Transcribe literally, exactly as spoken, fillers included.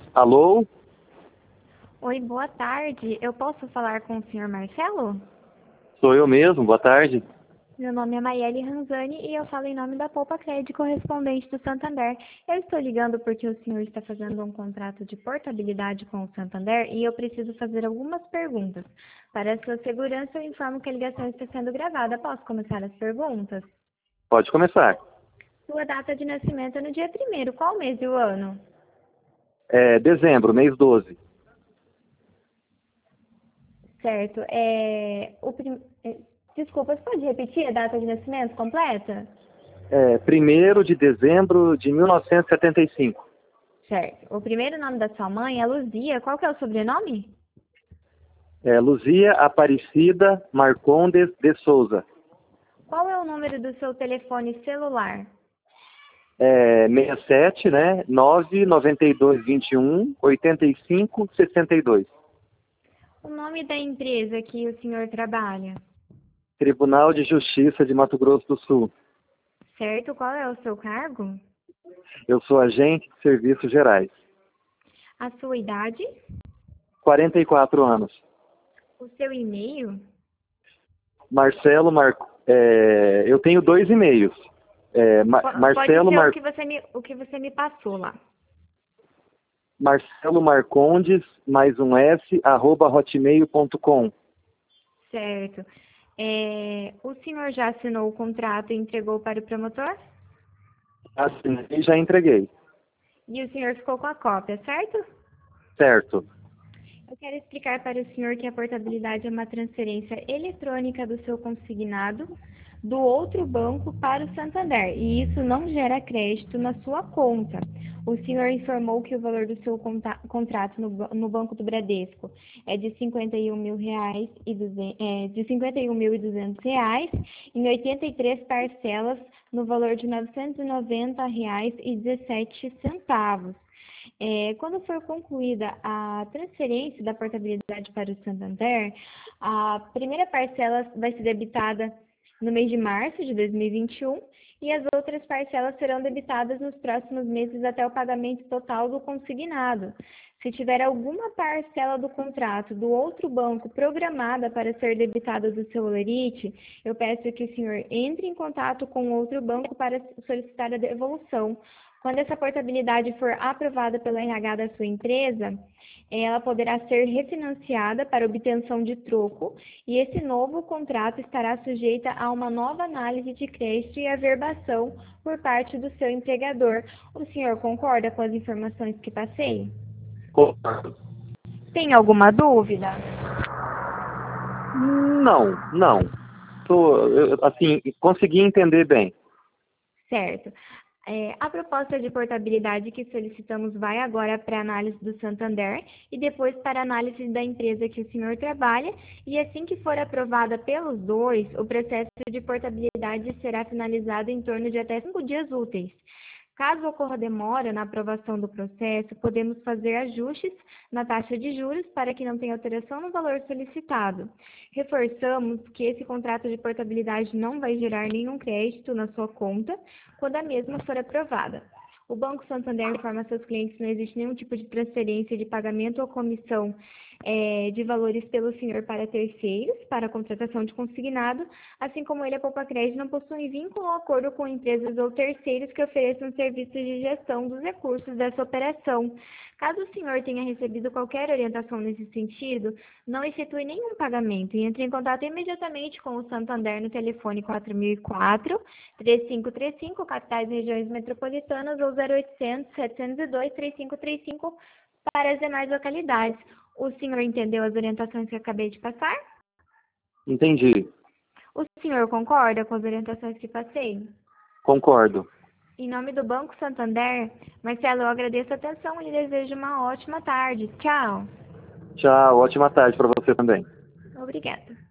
Alô? Oi, boa tarde. Eu posso falar com o senhor Marcelo? Sou eu mesmo, boa tarde. Meu nome é Maiele Ranzani e eu falo em nome da Poupa Crédito correspondente do Santander. Eu estou ligando porque o senhor está fazendo um contrato de portabilidade com o Santander e eu preciso fazer algumas perguntas. Para a sua segurança, eu informo que a ligação está sendo gravada. Posso começar as perguntas? Pode começar. Sua data de nascimento é no dia primeiro. Qual mês e o ano? É dezembro, mês doze. Certo. É, o prim... é, Desculpa, você pode repetir a data de nascimento completa? É primeiro de dezembro de mil novecentos e setenta e cinco. Certo. O primeiro nome da sua mãe é Luzia. Qual que é o sobrenome? É Luzia Aparecida Marcondes de Souza. Qual é o número do seu telefone celular? É sessenta e sete, né? nove nove dois dois um oitenta e cinco sessenta e dois. O nome da empresa que o senhor trabalha? Tribunal de Justiça de Mato Grosso do Sul. Certo. Qual é o seu cargo? Eu sou agente de serviços gerais. A sua idade? quarenta e quatro anos. O seu e-mail? Marcelo Mar... É, eu tenho dois e-mails. É, Ma- Po- Pode Marcelo ser o Mar... que você me, o que você me passou lá. Marcelo Marcondes, mais um S, arroba hotmail ponto com. Certo. É, o senhor já assinou o contrato e entregou para o promotor? Assinei, já entreguei. E o senhor ficou com a cópia, certo? Certo. Eu quero explicar para o senhor que a portabilidade é uma transferência eletrônica do seu consignado do outro banco para o Santander, e isso não gera crédito na sua conta. O senhor informou que o valor do seu conta- contrato no, ba- no Banco do Bradesco é de cinquenta e um mil reais e duzentos, é, de cinquenta e um mil e duzentos reais em oitenta e três parcelas no valor de novecentos e noventa reais e dezessete centavos. É, quando for concluída a transferência da portabilidade para o Santander, a primeira parcela vai ser debitada no mês de março de dois mil e vinte e um e as outras parcelas serão debitadas nos próximos meses até o pagamento total do consignado. Se tiver alguma parcela do contrato do outro banco programada para ser debitada do seu holerite, eu peço que o senhor entre em contato com outro banco para solicitar a devolução. Quando essa portabilidade for aprovada pelo R H da sua empresa, ela poderá ser refinanciada para obtenção de troco e esse novo contrato estará sujeita a uma nova análise de crédito e averbação por parte do seu empregador. O senhor concorda com as informações que passei? Concordo. Tem alguma dúvida? Não, não. Tô, eu, assim, consegui entender bem. Certo. É, a proposta de portabilidade que solicitamos vai agora para a análise do Santander e depois para a análise da empresa que o senhor trabalha, e assim que for aprovada pelos dois, o processo de portabilidade será finalizado em torno de até cinco dias úteis. Caso ocorra demora na aprovação do processo, podemos fazer ajustes na taxa de juros para que não tenha alteração no valor solicitado. Reforçamos que esse contrato de portabilidade não vai gerar nenhum crédito na sua conta quando a mesma for aprovada. O Banco Santander informa a seus clientes que não existe nenhum tipo de transferência de pagamento ou comissão eh, de valores pelo senhor para terceiros, para a contratação de consignado, assim como ele, a Poupa Crédito, não possui vínculo ou acordo com empresas ou terceiros que ofereçam serviços de gestão dos recursos dessa operação. Caso o senhor tenha recebido qualquer orientação nesse sentido, não efetue nenhum pagamento e entre em contato imediatamente com o Santander no telefone quatro mil e quatro, três cinco três cinco, capitais e regiões metropolitanas, ou zero oitocentos, setecentos e dois, trinta e cinco trinta e cinco para as demais localidades. O senhor entendeu as orientações que eu acabei de passar? Entendi. O senhor concorda com as orientações que passei? Concordo. Em nome do Banco Santander, Marcelo, eu agradeço a atenção e lhe desejo uma ótima tarde. Tchau. Tchau, ótima tarde para você também. Obrigada.